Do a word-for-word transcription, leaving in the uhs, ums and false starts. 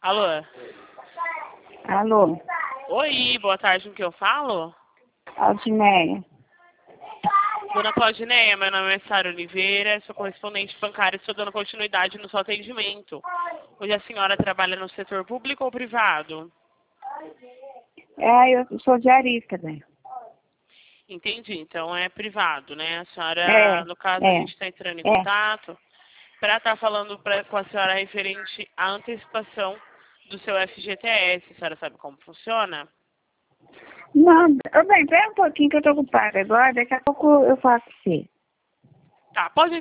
Alô? Alô? Oi, boa tarde, com que eu falo? Aldineia. Dona Claudineia, meu nome é Sara Oliveira, sou correspondente bancária e estou dando continuidade no seu atendimento. Hoje a senhora trabalha no setor público ou privado? É, eu sou diarista, né? Entendi, então é privado, né? A senhora, É, no caso, a é, gente está entrando em é. contato para estar falando pra, com a senhora referente à antecipação do seu F G T S. A senhora sabe como funciona? Não, ô, bem, pera um pouquinho que eu tô ocupada agora, daqui a pouco eu faço pra você. Tá, pode